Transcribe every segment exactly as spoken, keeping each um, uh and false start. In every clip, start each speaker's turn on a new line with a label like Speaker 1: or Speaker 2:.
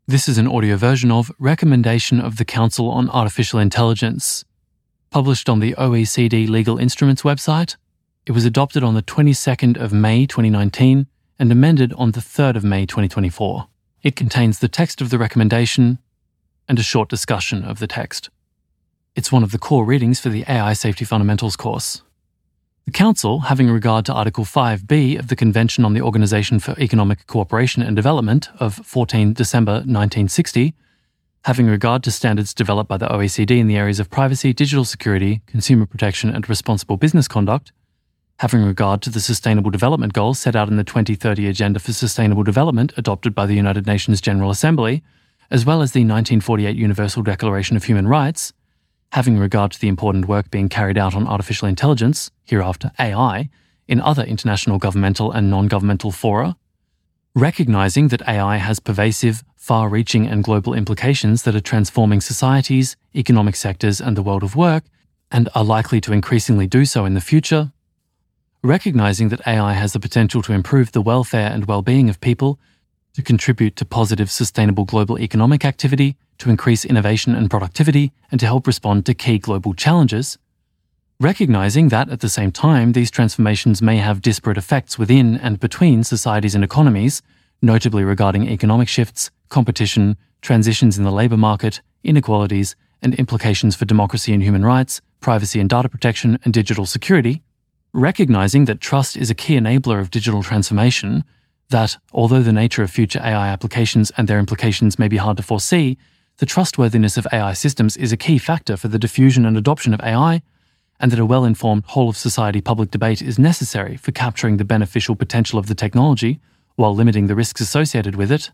Speaker 1: This is an audio version of Recommendation of the Council on Artificial Intelligence, published on the O E C D Legal Instruments website. It was adopted on the twenty-second of May twenty nineteen and amended on the third of May twenty twenty-four. It contains the text of the recommendation and a short discussion of the text. It's one of the core readings for the A I Safety Fundamentals course. The Council, having regard to Article five B of the Convention on the Organisation for Economic Cooperation and Development of fourteenth of December nineteen sixty, having regard to standards developed by the O E C D in the areas of privacy, digital security, consumer protection and responsible business conduct, having regard to the Sustainable Development Goals set out in the twenty thirty Agenda for Sustainable Development adopted by the United Nations General Assembly, as well as the nineteen forty-eight Universal Declaration of Human Rights, having regard to the important work being carried out on artificial intelligence, hereafter A I, in other international governmental and non-governmental fora, recognising that A I has pervasive, far-reaching and global implications that are transforming societies, economic sectors and the world of work, and are likely to increasingly do so in the future, recognising that A I has the potential to improve the welfare and well-being of people, to contribute to positive, sustainable global economic activity, to increase innovation and productivity, and to help respond to key global challenges, recognising that at the same time these transformations may have disparate effects within and between societies and economies, notably regarding economic shifts, competition, transitions in the labour market, inequalities, and implications for democracy and human rights, privacy and data protection, and digital security, recognising that trust is a key enabler of digital transformation, that, although the nature of future A I applications and their implications may be hard to foresee, the trustworthiness of A I systems is a key factor for the diffusion and adoption of A I, and that a well-informed whole-of-society public debate is necessary for capturing the beneficial potential of the technology while limiting the risks associated with it,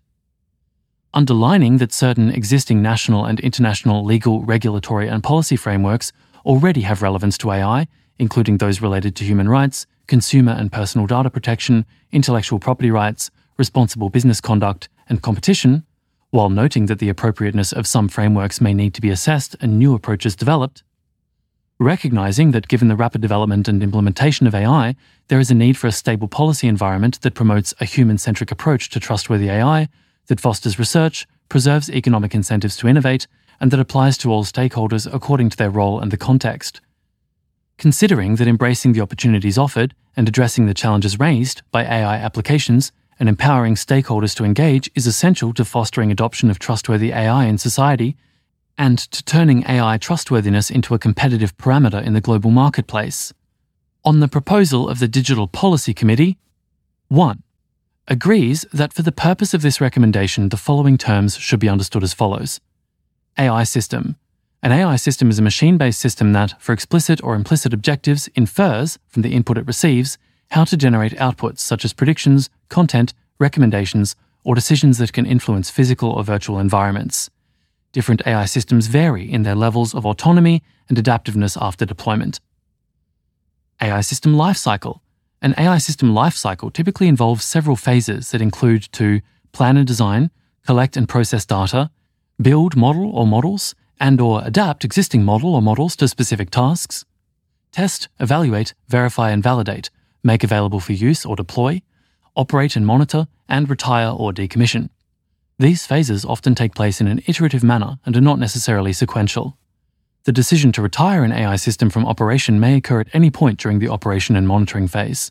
Speaker 1: underlining that certain existing national and international legal, regulatory and policy frameworks already have relevance to A I, including those related to human rights, consumer and personal data protection, intellectual property rights, responsible business conduct, and competition, while noting that the appropriateness of some frameworks may need to be assessed and new approaches developed, recognising that given the rapid development and implementation of A I, there is a need for a stable policy environment that promotes a human-centric approach to trustworthy A I, that fosters research, preserves economic incentives to innovate, and that applies to all stakeholders according to their role and the context. Considering that embracing the opportunities offered and addressing the challenges raised by A I applications and empowering stakeholders to engage is essential to fostering adoption of trustworthy A I in society and to turning A I trustworthiness into a competitive parameter in the global marketplace. On the proposal of the Digital Policy Committee, one. Agrees that for the purpose of this recommendation the following terms should be understood as follows. A I system. An A I system is a machine-based system that, for explicit or implicit objectives, infers, from the input it receives, how to generate outputs such as predictions, content, recommendations, or decisions that can influence physical or virtual environments. Different A I systems vary in their levels of autonomy and adaptiveness after deployment. A I system lifecycle. An A I system lifecycle typically involves several phases that include to plan and design, collect and process data, build model or models, and or adapt existing model or models to specific tasks, test, evaluate, verify and validate, make available for use or deploy, operate and monitor, and retire or decommission. These phases often take place in an iterative manner and are not necessarily sequential. The decision to retire an A I system from operation may occur at any point during the operation and monitoring phase.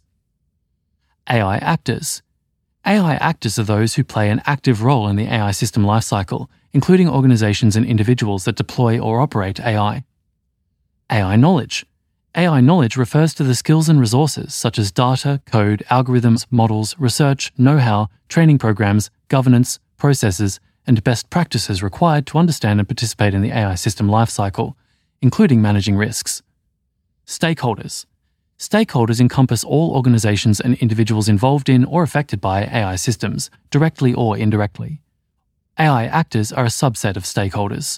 Speaker 1: A I actors. A I actors are those who play an active role in the A I system lifecycle, including organizations and individuals that deploy or operate A I. A I knowledge. A I knowledge refers to the skills and resources such as data, code, algorithms, models, research, know-how, training programs, governance, processes, and best practices required to understand and participate in the A I system lifecycle, including managing risks. Stakeholders. Stakeholders encompass all organizations and individuals involved in or affected by A I systems, directly or indirectly. A I actors are a subset of stakeholders.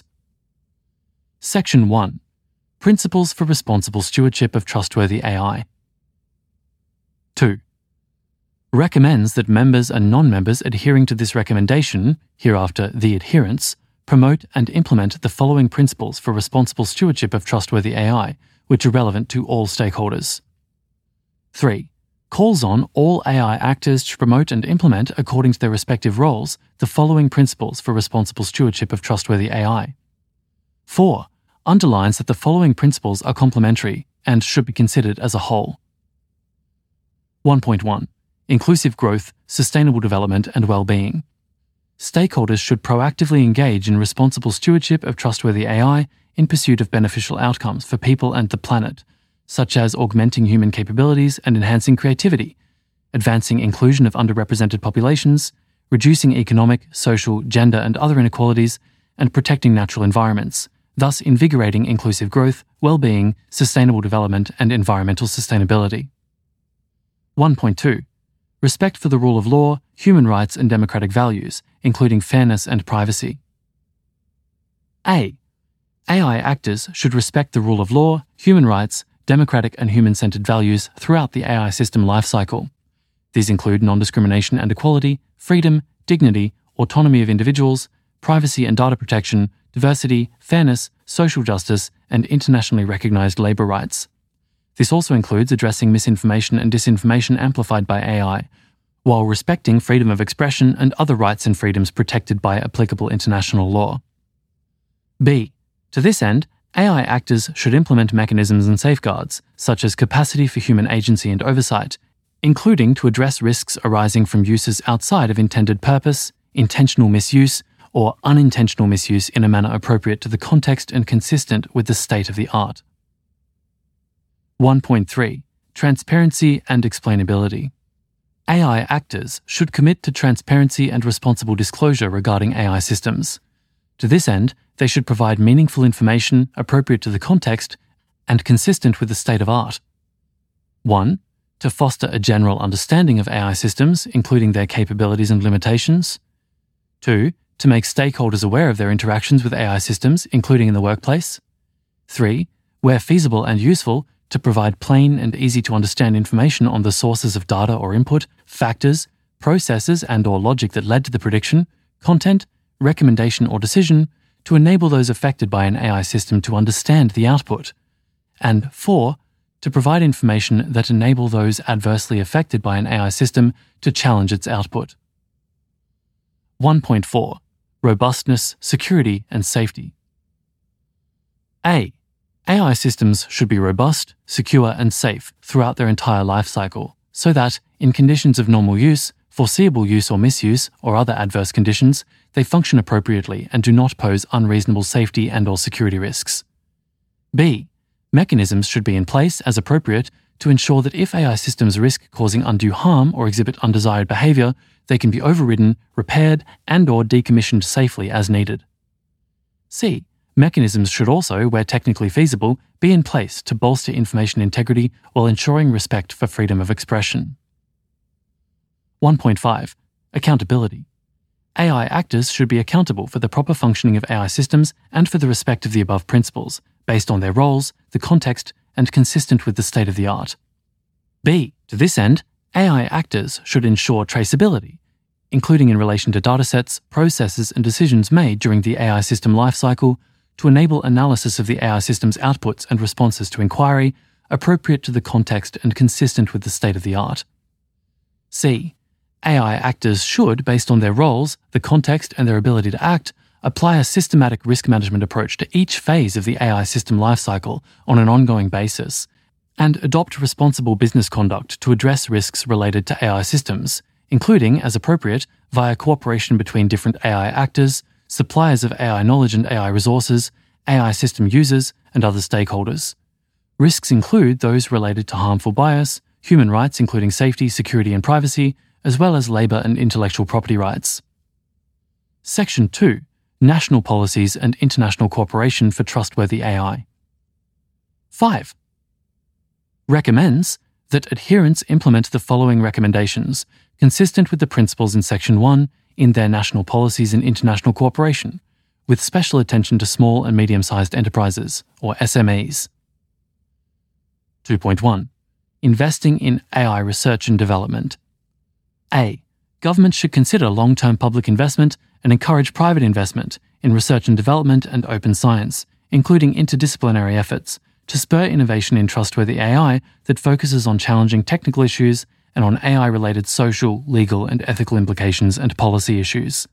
Speaker 1: Section one. Principles for Responsible Stewardship of Trustworthy A I. two. Recommends that members and non-members adhering to this recommendation, hereafter the adherents, promote and implement the following principles for responsible stewardship of trustworthy A I, which are relevant to all stakeholders. three. calls on all A I actors to promote and implement, according to their respective roles, the following principles for responsible stewardship of trustworthy A I. four. Underlines that the following principles are complementary and should be considered as a whole. one point one. Inclusive growth, sustainable development, and well-being. Stakeholders should proactively engage in responsible stewardship of trustworthy A I in pursuit of beneficial outcomes for people and the planet, such as augmenting human capabilities and enhancing creativity, advancing inclusion of underrepresented populations, reducing economic, social, gender, and other inequalities, and protecting natural environments, thus invigorating inclusive growth, well-being, sustainable development, and environmental sustainability. one point two. Respect for the rule of law, human rights, and democratic values, including fairness and privacy. A. A I actors should respect the rule of law, human rights, democratic and human-centered values throughout the A I system lifecycle. These include non-discrimination and equality, freedom, dignity, autonomy of individuals, privacy and data protection, diversity, fairness, social justice, and internationally recognized labor rights. This also includes addressing misinformation and disinformation amplified by A I, while respecting freedom of expression and other rights and freedoms protected by applicable international law. B. To this end, A I actors should implement mechanisms and safeguards, such as capacity for human agency and oversight, including to address risks arising from uses outside of intended purpose, intentional misuse, or unintentional misuse in a manner appropriate to the context and consistent with the state of the art. one point three. Transparency and explainability. A I actors should commit to transparency and responsible disclosure regarding A I systems. To this end, they should provide meaningful information appropriate to the context and consistent with the state of art. one. To foster a general understanding of A I systems, including their capabilities and limitations. two. To make stakeholders aware of their interactions with A I systems, including in the workplace. three. Where feasible and useful, to provide plain and easy-to-understand information on the sources of data or input, factors, processes and or logic that led to the prediction, content, recommendation or decision, to enable those affected by an A I system to understand the output. And four, to provide information that enable those adversely affected by an A I system to challenge its output. one point four. Robustness, security, and safety. A. A I systems should be robust, secure, and safe throughout their entire life cycle, so that, in conditions of normal use, foreseeable use or misuse, or other adverse conditions, they function appropriately and do not pose unreasonable safety and or security risks. B. Mechanisms should be in place as appropriate to ensure that if A I systems risk causing undue harm or exhibit undesired behavior, they can be overridden, repaired, and or decommissioned safely as needed. C. Mechanisms should also, where technically feasible, be in place to bolster information integrity while ensuring respect for freedom of expression. one point five. Accountability. A I actors should be accountable for the proper functioning of A I systems and for the respect of the above principles, based on their roles, the context, and consistent with the state of the art. B. To this end, A I actors should ensure traceability, including in relation to datasets, processes, and decisions made during the A I system lifecycle, to enable analysis of the A I system's outputs and responses to inquiry, appropriate to the context and consistent with the state of the art. C. A I actors should, based on their roles, the context, and their ability to act, apply a systematic risk management approach to each phase of the A I system lifecycle on an ongoing basis, and adopt responsible business conduct to address risks related to A I systems, including, as appropriate, via cooperation between different A I actors, suppliers of A I knowledge and A I resources, A I system users, and other stakeholders. Risks include those related to harmful bias, human rights including safety, security, and privacy, as well as labour and intellectual property rights. Section two. National Policies and International Cooperation for Trustworthy A I. five. Recommends that adherents implement the following recommendations, consistent with the principles in Section one, in their national policies and international cooperation, with special attention to small and medium-sized enterprises, or S M Es. two point one. Investing in A I research and development. A. Governments should consider long-term public investment and encourage private investment in research and development and open science, including interdisciplinary efforts, to spur innovation in trustworthy A I that focuses on challenging technical issues and on A I-related social, legal, and ethical implications and policy issues.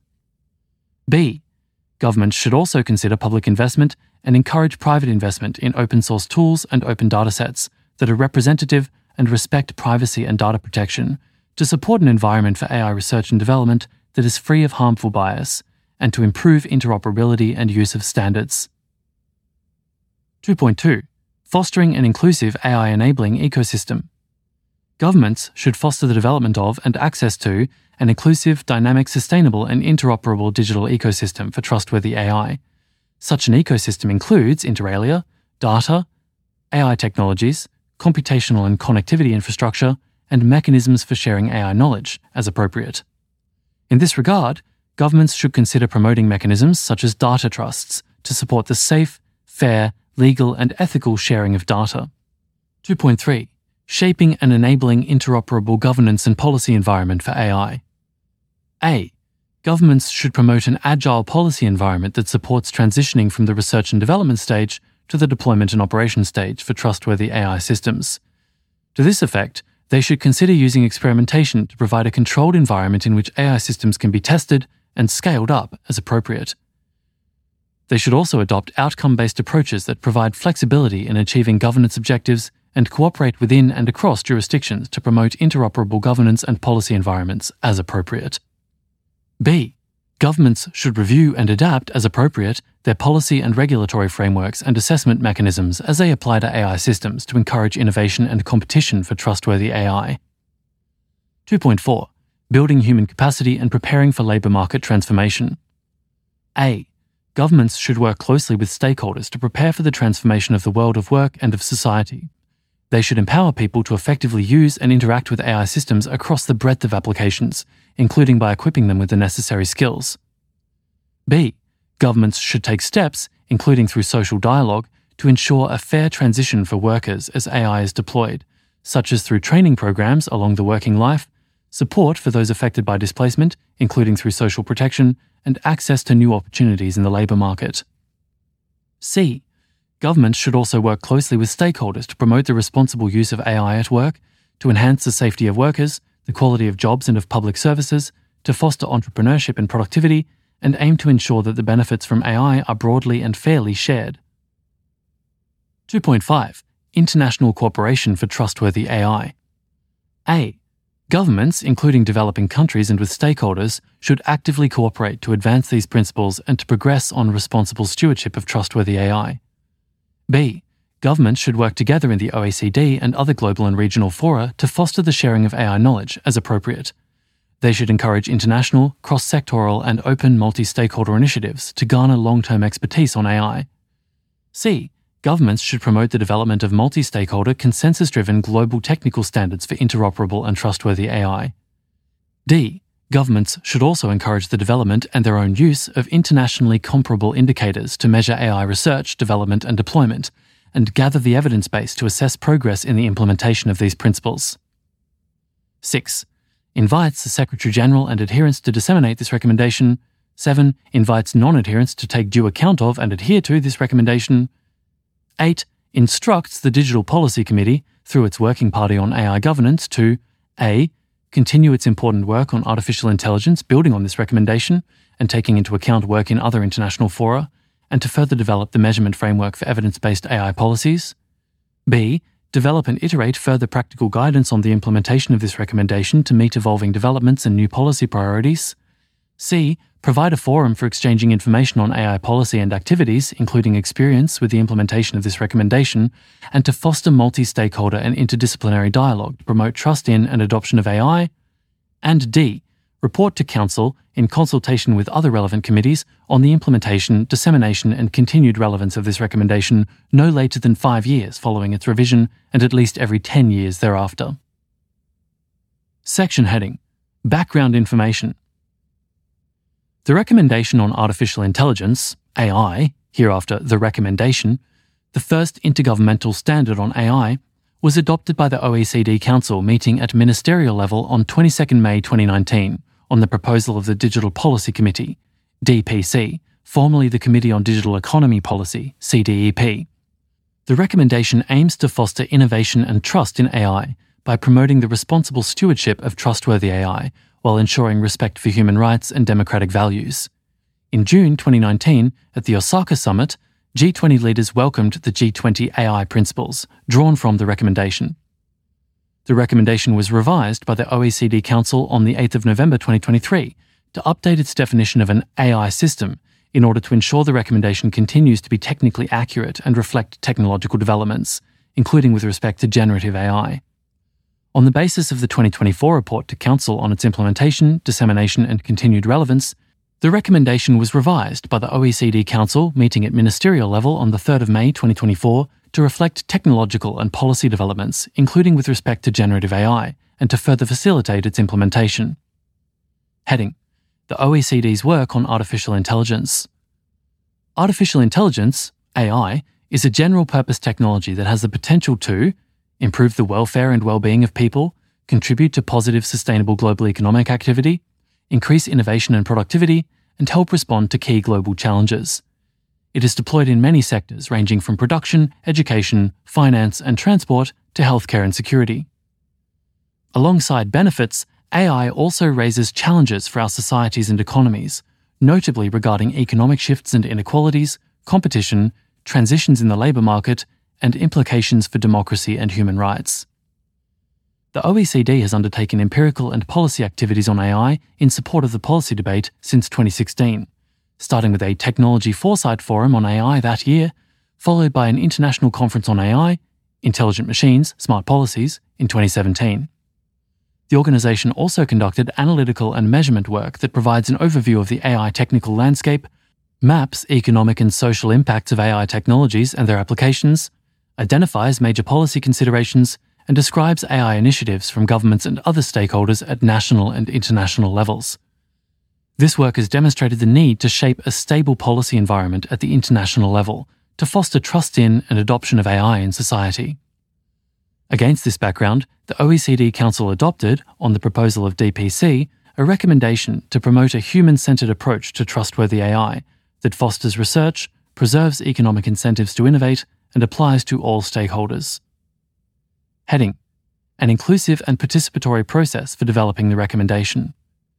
Speaker 1: B. Governments should also consider public investment and encourage private investment in open-source tools and open datasets that are representative and respect privacy and data protection to support an environment for A I research and development that is free of harmful bias and to improve interoperability and use of standards. two point two. Fostering an inclusive A I-enabling ecosystem. Governments should foster the development of and access to an inclusive, dynamic, sustainable, and interoperable digital ecosystem for trustworthy A I. Such an ecosystem includes, inter alia, data, A I technologies, computational and connectivity infrastructure, and mechanisms for sharing A I knowledge, as appropriate. In this regard, governments should consider promoting mechanisms such as data trusts to support the safe, fair, legal, and ethical sharing of data. two point three. Shaping and enabling interoperable governance and policy environment for A I. A. Governments should promote an agile policy environment that supports transitioning from the research and development stage to the deployment and operation stage for trustworthy A I systems. To this effect, they should consider using experimentation to provide a controlled environment in which A I systems can be tested and scaled up as appropriate. They should also adopt outcome-based approaches that provide flexibility in achieving governance objectives and cooperate within and across jurisdictions to promote interoperable governance and policy environments as appropriate. B. Governments should review and adapt as appropriate their policy and regulatory frameworks and assessment mechanisms as they apply to A I systems to encourage innovation and competition for trustworthy A I. two point four. Building human capacity and preparing for labour market transformation. A. Governments should work closely with stakeholders to prepare for the transformation of the world of work and of society. They should empower people to effectively use and interact with A I systems across the breadth of applications, including by equipping them with the necessary skills. B. Governments should take steps, including through social dialogue, to ensure a fair transition for workers as A I is deployed, such as through training programs along the working life, support for those affected by displacement, including through social protection, and access to new opportunities in the labour market. C. Governments should also work closely with stakeholders to promote the responsible use of A I at work, to enhance the safety of workers, the quality of jobs and of public services, to foster entrepreneurship and productivity, and aim to ensure that the benefits from A I are broadly and fairly shared. two point five. International cooperation for trustworthy A I. A. Governments, including developing countries and with stakeholders, should actively cooperate to advance these principles and to progress on responsible stewardship of trustworthy A I. B. Governments should work together in the O E C D and other global and regional fora to foster the sharing of A I knowledge as appropriate. They should encourage international, cross-sectoral and open multi-stakeholder initiatives to garner long-term expertise on A I. C. Governments should promote the development of multi-stakeholder, consensus-driven global technical standards for interoperable and trustworthy A I. D. Governments should also encourage the development and their own use of internationally comparable indicators to measure A I research, development and deployment, and gather the evidence base to assess progress in the implementation of these principles. six. Invites the Secretary-General and adherents to disseminate this recommendation. seven. Invites non-adherents to take due account of and adhere to this recommendation. eight. Instructs the Digital Policy Committee, through its Working Party on A I Governance, to A. Continue its important work on artificial intelligence building on this recommendation and taking into account work in other international fora, and to further develop the measurement framework for evidence-based A I policies. B. Develop and iterate further practical guidance on the implementation of this recommendation to meet evolving developments and new policy priorities. C. Provide a forum for exchanging information on A I policy and activities, including experience with the implementation of this recommendation, and to foster multi-stakeholder and interdisciplinary dialogue to promote trust in and adoption of A I. And D. Report to Council, in consultation with other relevant committees, on the implementation, dissemination and continued relevance of this recommendation no later than five years following its revision and at least every ten years thereafter. Section heading: Background information. The Recommendation on Artificial Intelligence, A I, hereafter the Recommendation, the first intergovernmental standard on A I, was adopted by the O E C D Council meeting at ministerial level on the twenty-second of May twenty nineteen on the proposal of the Digital Policy Committee, D P C, formerly the Committee on Digital Economy Policy, C D E P. The recommendation aims to foster innovation and trust in A I by promoting the responsible stewardship of trustworthy A I while ensuring respect for human rights and democratic values. In June twenty nineteen, at the Osaka Summit, G twenty leaders welcomed the G twenty A I principles drawn from the recommendation. The recommendation was revised by the O E C D Council on the eighth of November twenty twenty-three to update its definition of an A I system in order to ensure the recommendation continues to be technically accurate and reflect technological developments, including with respect to generative A I. On the basis of the twenty twenty-four report to Council on its implementation, dissemination and continued relevance, the recommendation was revised by the O E C D Council meeting at ministerial level on the third of May twenty twenty-four to reflect technological and policy developments, including with respect to generative A I, and to further facilitate its implementation. Heading: The O E C D's work on artificial intelligence. Artificial intelligence, A I, is a general-purpose technology that has the potential to improve the welfare and well-being of people, contribute to positive, sustainable global economic activity, increase innovation and productivity, and help respond to key global challenges. It is deployed in many sectors ranging from production, education, finance and transport to healthcare and security. Alongside benefits, A I also raises challenges for our societies and economies, notably regarding economic shifts and inequalities, competition, transitions in the labour market, and implications for democracy and human rights. The O E C D has undertaken empirical and policy activities on A I in support of the policy debate since twenty sixteen, starting with a Technology Foresight Forum on A I that year, followed by an international conference on A I, Intelligent Machines, Smart Policies, in twenty seventeen. The organisation also conducted analytical and measurement work that provides an overview of the A I technical landscape, maps economic and social impacts of A I technologies and their applications, identifies major policy considerations, and describes A I initiatives from governments and other stakeholders at national and international levels. This work has demonstrated the need to shape a stable policy environment at the international level to foster trust in and adoption of A I in society. Against this background, the O E C D Council adopted, on the proposal of D P C, a recommendation to promote a human-centred approach to trustworthy A I that fosters research, preserves economic incentives to innovate, and applies to all stakeholders. Heading: An inclusive and participatory process for developing the recommendation.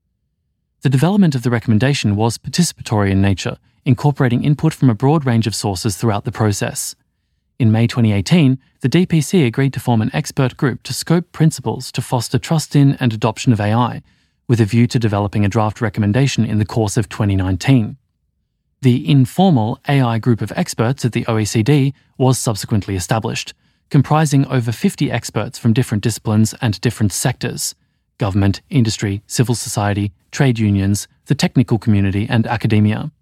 Speaker 1: The development of the recommendation was participatory in nature, incorporating input from a broad range of sources throughout the process. In May twenty eighteen, the D P C agreed to form an expert group to scope principles to foster trust in and adoption of A I, with a view to developing a draft recommendation in the course of twenty nineteen. The informal A I group of experts at the O E C D was subsequently established, comprising over fifty experts from different disciplines and different sectors: government, industry, civil society, trade unions, the technical community, and academia.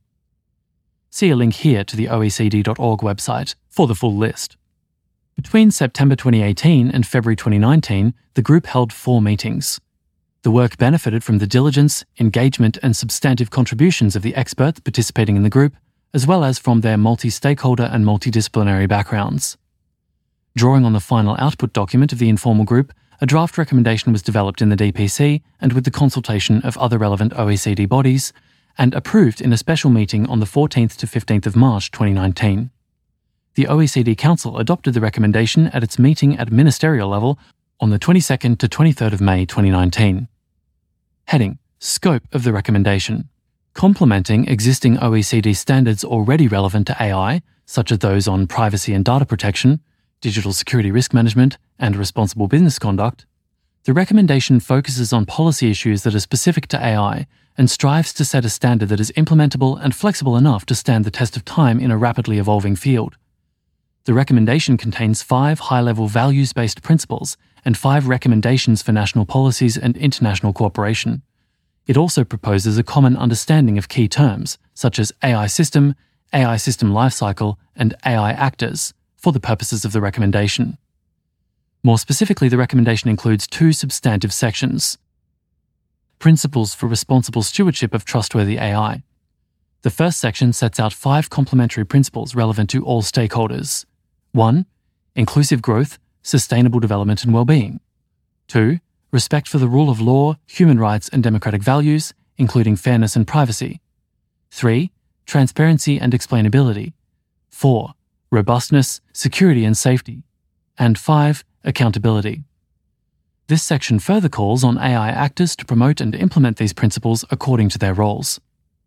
Speaker 1: See a link here to the O E C D dot org website for the full list. Between September twenty eighteen and February twenty nineteen, the group held four meetings. The work benefited from the diligence, engagement, and substantive contributions of the experts participating in the group, as well as from their multi-stakeholder and multidisciplinary backgrounds. Drawing on the final output document of the informal group, a draft recommendation was developed in the D P C and with the consultation of other relevant O E C D bodies, and approved in a special meeting on the fourteenth to fifteenth of March twenty nineteen. The O E C D Council adopted the recommendation at its meeting at ministerial level on the twenty-second to twenty-third of May twenty nineteen. Heading: Scope of the recommendation. Complementing existing O E C D standards already relevant to A I, such as those on privacy and data protection, digital security risk management, and responsible business conduct, the recommendation focuses on policy issues that are specific to A I and strives to set a standard that is implementable and flexible enough to stand the test of time in a rapidly evolving field. The recommendation contains five high-level values-based principles and five recommendations for national policies and international cooperation. It also proposes a common understanding of key terms, such as A I system, A I system lifecycle, and A I actors, for the purposes of the recommendation. More specifically, the recommendation includes two substantive sections. Principles for responsible stewardship of trustworthy A I. The first section sets out five complementary principles relevant to all stakeholders. one. Inclusive growth, sustainable development and well-being. two. Respect for the rule of law, human rights and democratic values, including fairness and privacy. three. Transparency and explainability. four. Robustness, security and safety. And five. Accountability. This section further calls on A I actors to promote and implement these principles according to their roles.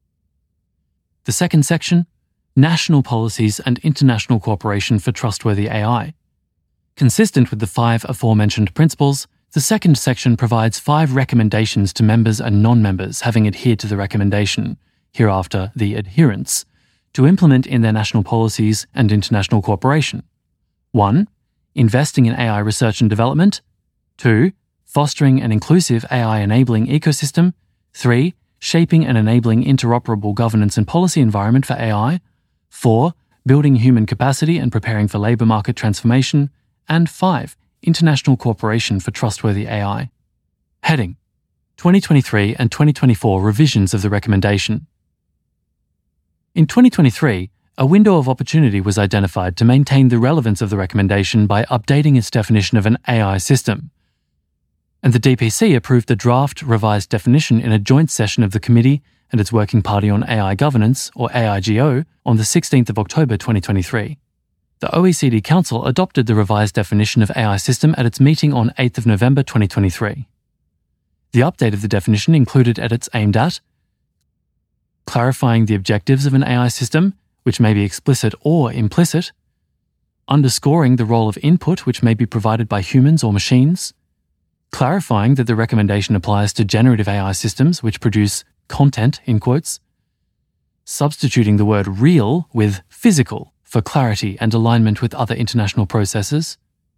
Speaker 1: The second section, National Policies and International Cooperation for Trustworthy A I. Consistent with the five aforementioned principles, the second section provides five recommendations to members and non-members having adhered to the recommendation, hereafter the adherents, to implement in their national policies and international cooperation. one. Investing in A I research and development. two. Fostering an inclusive A I-enabling ecosystem. three. Shaping and enabling interoperable governance and policy environment for A I. four. Building human capacity and preparing for labour market transformation. And five. International cooperation for trustworthy A I. Heading: twenty twenty-three and twenty twenty-four revisions of the recommendation. In twenty twenty-three, a window of opportunity was identified to maintain the relevance of the recommendation by updating its definition of an A I system. And the D P C approved the draft revised definition in a joint session of the committee and its Working Party on A I Governance, or A I G O, on the sixteenth of October twenty twenty-three. The O E C D Council adopted the revised definition of A I system at its meeting on eighth of November twenty twenty-three. The update of the definition included edits aimed at clarifying the objectives of an A I system, which may be explicit or implicit, underscoring the role of input which may be provided by humans or machines, clarifying that the recommendation applies to generative A I systems which produce content, in quotes, substituting the word real with physical for clarity and alignment with other international processes,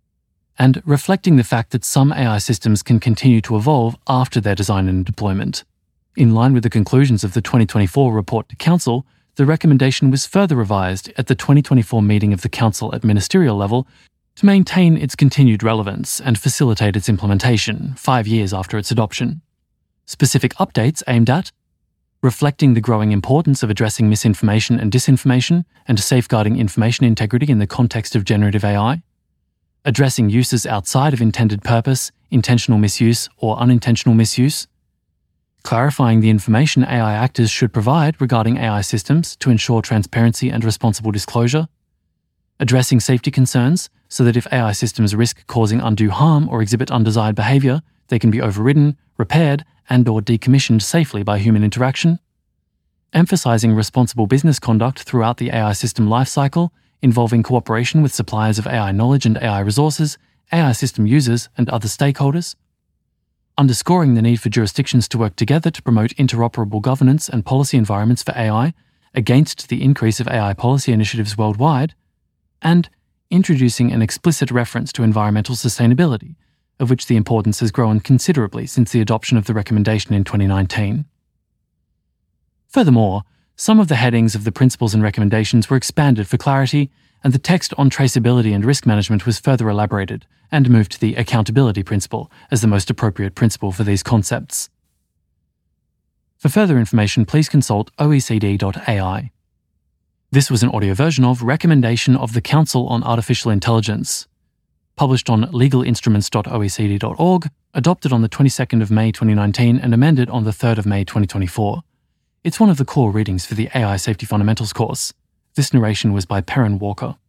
Speaker 1: and reflecting the fact that some A I systems can continue to evolve after their design and deployment. In line with the conclusions of the twenty twenty-four report to Council, the recommendation was further revised at the twenty twenty-four meeting of the Council at ministerial level to maintain its continued relevance and facilitate its implementation five years after its adoption. Specific updates aimed at reflecting the growing importance of addressing misinformation and disinformation and safeguarding information integrity in the context of generative A I, addressing uses outside of intended purpose, intentional misuse or unintentional misuse, clarifying the information A I actors should provide regarding A I systems to ensure transparency and responsible disclosure, addressing safety concerns so that if A I systems risk causing undue harm or exhibit undesired behaviour, they can be overridden, repaired, and or decommissioned safely by human interaction, emphasising responsible business conduct throughout the A I system lifecycle, involving cooperation with suppliers of A I knowledge and A I resources, A I system users, and other stakeholders, underscoring the need for jurisdictions to work together to promote interoperable governance and policy environments for A I against the increase of A I policy initiatives worldwide, and introducing an explicit reference to environmental sustainability, of which the importance has grown considerably since the adoption of the recommendation in twenty nineteen. Furthermore, some of the headings of the principles and recommendations were expanded for clarity, and the text on traceability and risk management was further elaborated and moved to the accountability principle as the most appropriate principle for these concepts. For further information, please consult O E C D dot A I. This was an audio version of Recommendation of the Council on Artificial Intelligence, published on legal instruments dot O E C D dot org, adopted on the twenty-second of May twenty nineteen and amended on the third of May twenty twenty-four. It's one of the core readings for the A I Safety Fundamentals course. This narration was by Perrin Walker.